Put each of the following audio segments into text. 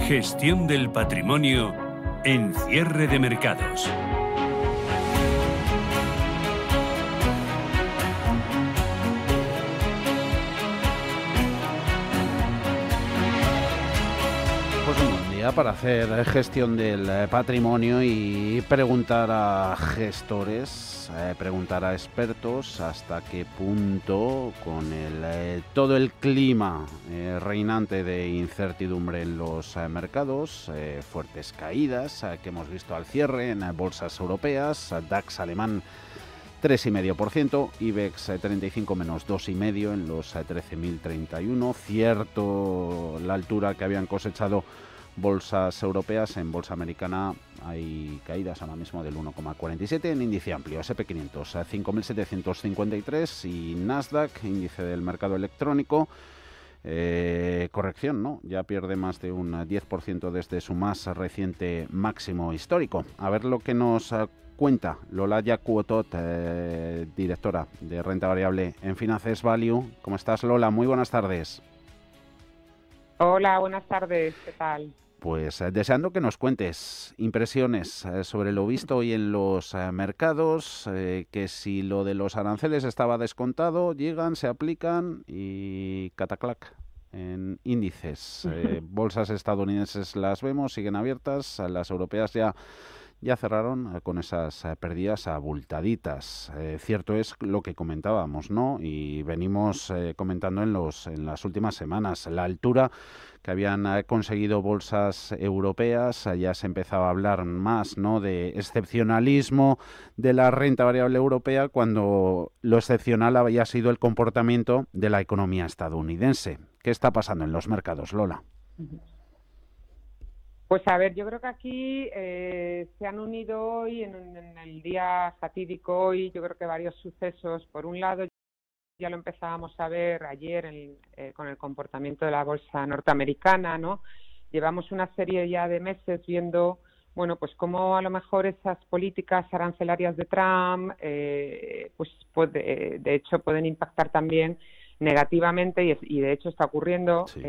Gestión del patrimonio en cierre de mercados. Para hacer gestión del patrimonio y preguntar a gestores, preguntar a expertos hasta qué punto con todo el clima reinante de incertidumbre en los mercados, fuertes caídas que hemos visto al cierre en bolsas europeas, DAX alemán 3,5%, IBEX 35 menos 2,5 en los 13.031, cierto la altura que habían cosechado bolsas europeas. En bolsa americana hay caídas ahora mismo del 1,47 en índice amplio, S&P 500 5.753 y Nasdaq, índice del mercado electrónico, corrección, ¿no? Ya pierde más de un 10% desde su más reciente máximo histórico. A ver lo que nos cuenta Lola Yacuotot, directora de renta variable en Finances Value. ¿Cómo estás, Lola? Muy buenas tardes. Hola, buenas tardes. ¿Qué tal? Pues deseando que nos cuentes impresiones sobre lo visto hoy en los mercados, que si lo de los aranceles estaba descontado, llegan, se aplican y cataclac en índices. Bolsas estadounidenses las vemos, siguen abiertas, las europeas ya cerraron con esas pérdidas abultaditas. Cierto es lo que comentábamos, ¿no? Y venimos comentando en las últimas semanas. La altura que habían conseguido bolsas europeas, ya se empezaba a hablar más, ¿no?, de excepcionalismo de la renta variable europea, cuando lo excepcional había sido el comportamiento de la economía estadounidense. ¿Qué está pasando en los mercados, Lola? Pues a ver, yo creo que aquí se han unido hoy, en el día fatídico hoy, yo creo que varios sucesos. Por un lado, ya lo empezábamos a ver ayer con el comportamiento de la bolsa norteamericana, ¿no? Llevamos una serie ya de meses viendo, bueno, pues cómo a lo mejor esas políticas arancelarias de Trump, de hecho pueden impactar también negativamente y de hecho está ocurriendo, sí,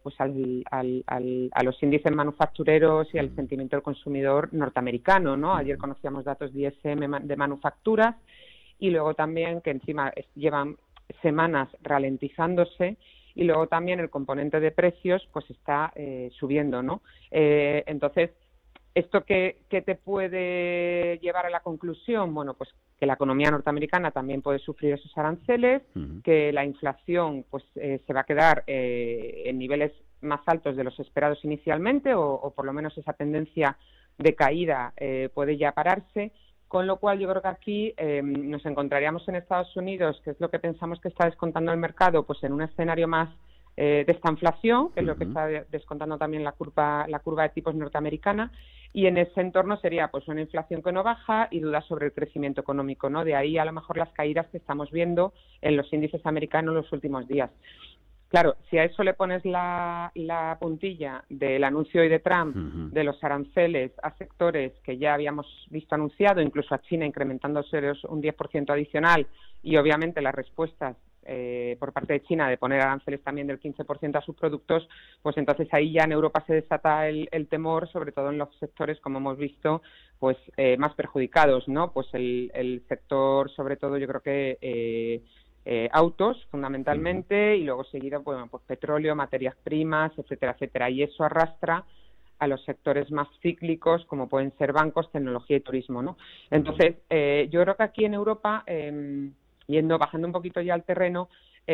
a los índices manufactureros y al sentimiento del consumidor norteamericano, ¿no? Ayer conocíamos datos de ISM de manufacturas y luego también que encima llevan semanas ralentizándose, y luego también el componente de precios pues está subiendo, ¿no? Entonces, ¿esto qué te puede llevar a la conclusión? Bueno, pues que la economía norteamericana también puede sufrir esos aranceles, que la inflación pues se va a quedar en niveles más altos de los esperados inicialmente, o por lo menos esa tendencia de caída puede ya pararse, con lo cual yo creo que aquí nos encontraríamos en Estados Unidos, que es lo que pensamos que está descontando el mercado, pues en un escenario más de esta inflación, que es lo que está descontando también la curva de tipos norteamericana, y en ese entorno sería pues una inflación que no baja y dudas sobre el crecimiento económico, ¿no? De ahí a lo mejor las caídas que estamos viendo en los índices americanos los últimos días. Claro, si a eso le pones la puntilla del anuncio hoy de Trump de los aranceles a sectores que ya habíamos visto anunciado, incluso a China incrementándose un 10% adicional, y obviamente las respuestas por parte de China de poner aranceles también del 15% a sus productos, pues entonces ahí ya en Europa se desata el temor, sobre todo en los sectores, como hemos visto, pues más perjudicados, ¿no? Pues el sector, sobre todo, yo creo que autos, fundamentalmente, y luego seguido, bueno, pues petróleo, materias primas, etcétera, etcétera. Y eso arrastra a los sectores más cíclicos, como pueden ser bancos, tecnología y turismo, ¿no? Entonces, yo creo que aquí en Europa, bajando un poquito ya al terreno,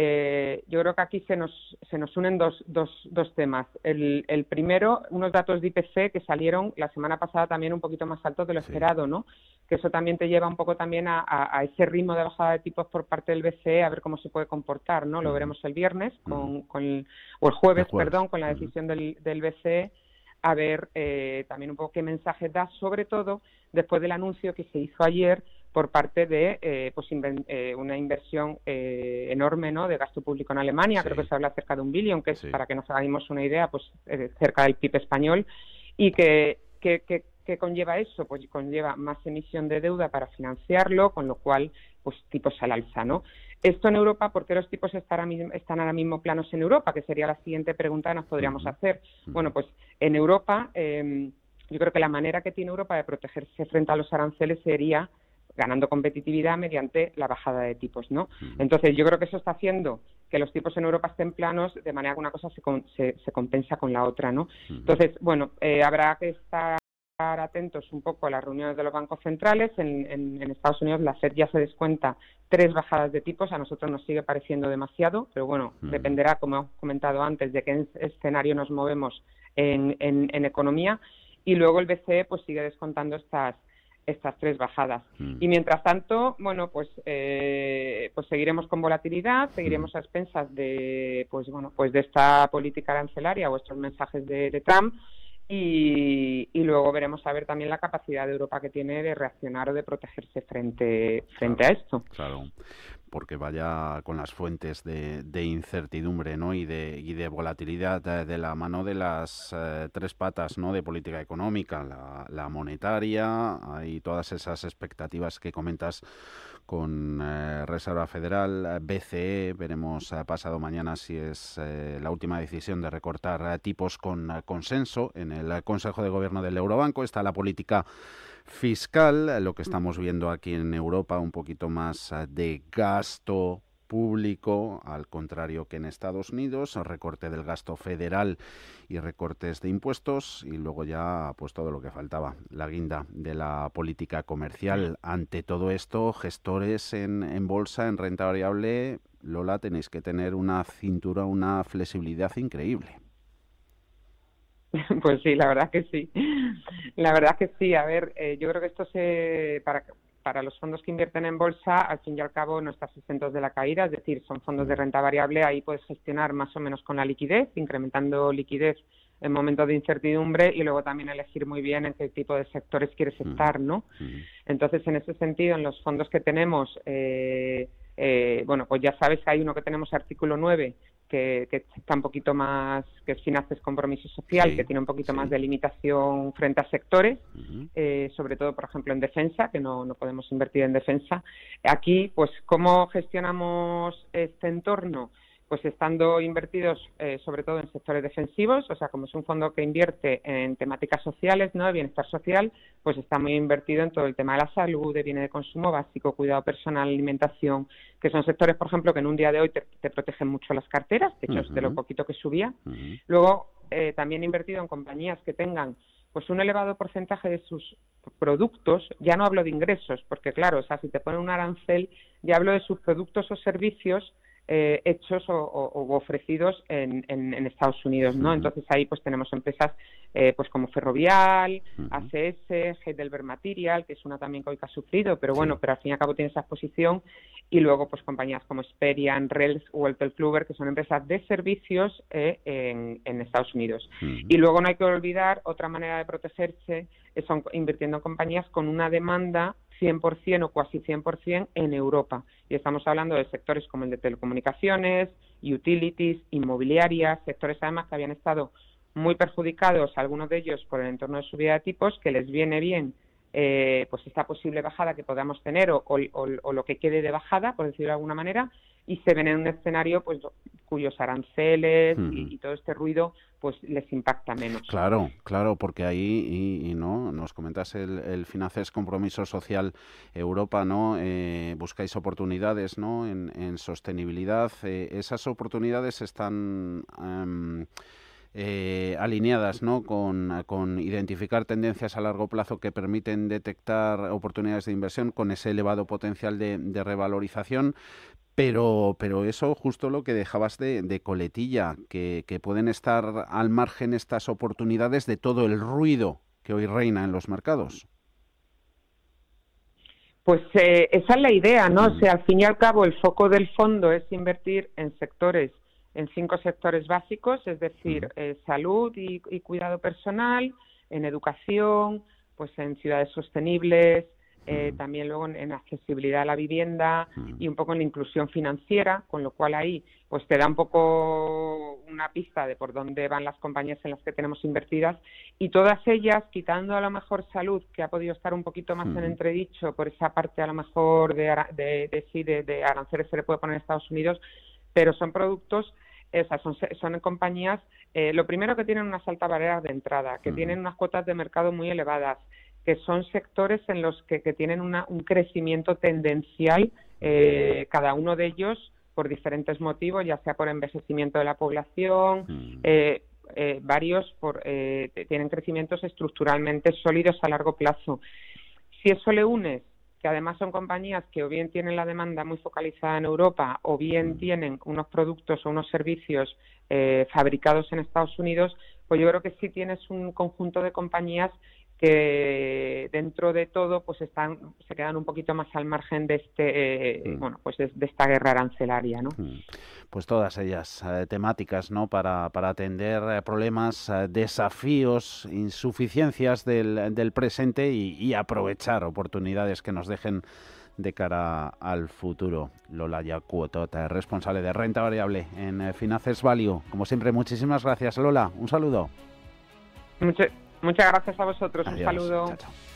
yo creo que aquí se nos unen dos temas. El primero, unos datos de IPC que salieron la semana pasada también un poquito más altos de lo esperado, ¿no? Que eso también te lleva un poco también a ese ritmo de bajada de tipos por parte del BCE, a ver cómo se puede comportar, ¿no? Lo veremos el viernes o el jueves, perdón, con la decisión del BCE, a ver también un poco qué mensaje da, sobre todo después del anuncio que se hizo ayer por parte de una inversión enorme, ¿no?, de gasto público en Alemania. Creo que se habla cerca de 1 billón, que es, para que nos hagamos una idea, pues cerca del PIB español, y que ¿qué conlleva eso? Pues conlleva más emisión de deuda para financiarlo, con lo cual, pues tipos al alza, ¿no? Esto en Europa, ¿por qué los tipos están ahora mismo planos en Europa? Que sería la siguiente pregunta que nos podríamos hacer. Bueno, pues en Europa, yo creo que la manera que tiene Europa de protegerse frente a los aranceles sería ganando competitividad mediante la bajada de tipos, ¿no? Entonces, yo creo que eso está haciendo que los tipos en Europa estén planos, de manera que una cosa se compensa con la otra, ¿no? Entonces, bueno, habrá que estar atentos un poco a las reuniones de los bancos centrales. En Estados Unidos la Fed ya se descuenta 3 bajadas de tipos, a nosotros nos sigue pareciendo demasiado, pero bueno, dependerá, como he comentado antes, de qué escenario nos movemos en economía, y luego el BCE pues sigue descontando estas 3 bajadas. Y mientras tanto, bueno, pues seguiremos con volatilidad, seguiremos a expensas de de esta política arancelaria o estos mensajes de Trump, y luego veremos a ver también la capacidad de Europa que tiene de reaccionar o de protegerse frente a esto. Claro, porque vaya con las fuentes de incertidumbre, ¿no? y de volatilidad de la mano de las 3 patas, ¿no? de política económica, la monetaria y todas esas expectativas que comentas con Reserva Federal, BCE. Veremos pasado mañana si es la última decisión de recortar tipos con consenso en el Consejo de Gobierno del Eurobanco. Está la política fiscal, lo que estamos viendo aquí en Europa, un poquito más de gasto público, al contrario que en Estados Unidos, recorte del gasto federal y recortes de impuestos, y luego ya pues todo lo que faltaba, la guinda de la política comercial. Ante todo esto, gestores en bolsa, en renta variable, Lola, tenéis que tener una cintura, una flexibilidad increíble. Pues sí, la verdad que sí. La verdad que sí. A ver, yo creo que esto para los fondos que invierten en bolsa, al fin y al cabo no estás exentos de la caída, es decir, son fondos de renta variable, ahí puedes gestionar más o menos con la liquidez, incrementando liquidez en momentos de incertidumbre, y luego también elegir muy bien en qué tipo de sectores quieres estar, ¿no? Entonces, en ese sentido, en los fondos que tenemos, bueno, pues ya sabes que hay uno que tenemos artículo 9, que está un poquito más, que es Finanzas Compromiso Social, que tiene un poquito más de limitación frente a sectores, sobre todo, por ejemplo, en defensa, que no podemos invertir en defensa. Aquí, pues, ¿cómo gestionamos este entorno? Pues estando invertidos sobre todo en sectores defensivos, o sea, como es un fondo que invierte en temáticas sociales, ¿no?, de bienestar social, pues está muy invertido en todo el tema de la salud, de bienes de consumo básico, cuidado personal, alimentación, que son sectores, por ejemplo, que en un día de hoy te protegen mucho las carteras, de hecho es de lo poquito que subía. Luego, también invertido en compañías que tengan pues un elevado porcentaje de sus productos, ya no hablo de ingresos, porque claro, o sea, si te ponen un arancel, ya hablo de sus productos o servicios hechos o ofrecidos en Estados Unidos, ¿no? Entonces ahí pues tenemos empresas pues como Ferrovial, ACS, Heidelberg Material, que es una también que hoy ha sufrido, pero bueno, pero al fin y al cabo tiene esa exposición, y luego pues compañías como Experian, Rels, Wolters Kluwer, que son empresas de servicios en Estados Unidos. Y luego no hay que olvidar otra manera de protegerse, son invirtiendo en compañías con una demanda 100% o casi 100% en Europa. Y estamos hablando de sectores como el de telecomunicaciones, utilities, inmobiliarias, sectores además que habían estado muy perjudicados, algunos de ellos por el entorno de subida de tipos, que les viene bien pues esta posible bajada que podamos tener o lo que quede de bajada, por decirlo de alguna manera, y se ven en un escenario pues cuyos aranceles y todo este ruido pues les impacta menos. Claro, porque ahí y no nos comentas el Finanzas Compromiso Social Europa, ¿no? Buscáis oportunidades, ¿no? en sostenibilidad. Esas oportunidades están alineadas, ¿no? con identificar tendencias a largo plazo que permiten detectar oportunidades de inversión con ese elevado potencial de revalorización. Pero eso justo lo que dejabas de coletilla, que pueden estar al margen estas oportunidades de todo el ruido que hoy reina en los mercados. Pues esa es la idea, ¿no? O sea, al fin y al cabo el foco del fondo es invertir en 5 sectores básicos, es decir, salud y cuidado personal, en educación, pues en ciudades sostenibles, también luego en accesibilidad a la vivienda y un poco en la inclusión financiera, con lo cual ahí pues te da un poco una pista de por dónde van las compañías en las que tenemos invertidas, y todas ellas, quitando a lo mejor salud, que ha podido estar un poquito más en entredicho por esa parte a lo mejor de aranceles se le puede poner en Estados Unidos, pero son productos, son compañías, lo primero que tienen unas altas barreras de entrada, que tienen unas cuotas de mercado muy elevadas, que son sectores en los que tienen un crecimiento tendencial, cada uno de ellos por diferentes motivos, ya sea por envejecimiento de la población, varios tienen crecimientos estructuralmente sólidos a largo plazo. Si eso le unes que además son compañías que o bien tienen la demanda muy focalizada en Europa o bien tienen unos productos o unos servicios fabricados en Estados Unidos, pues yo creo que sí tienes un conjunto de compañías que dentro de todo pues se quedan un poquito más al margen de de esta guerra arancelaria, ¿no? Pues todas ellas temáticas, ¿no? Para atender problemas, desafíos, insuficiencias del presente y aprovechar oportunidades que nos dejen de cara al futuro. Lola Yacuotot, responsable de renta variable en Finances Value. Como siempre, muchísimas gracias, Lola. Un saludo. Muchas gracias a vosotros. Adiós. Un saludo. Chao, chao.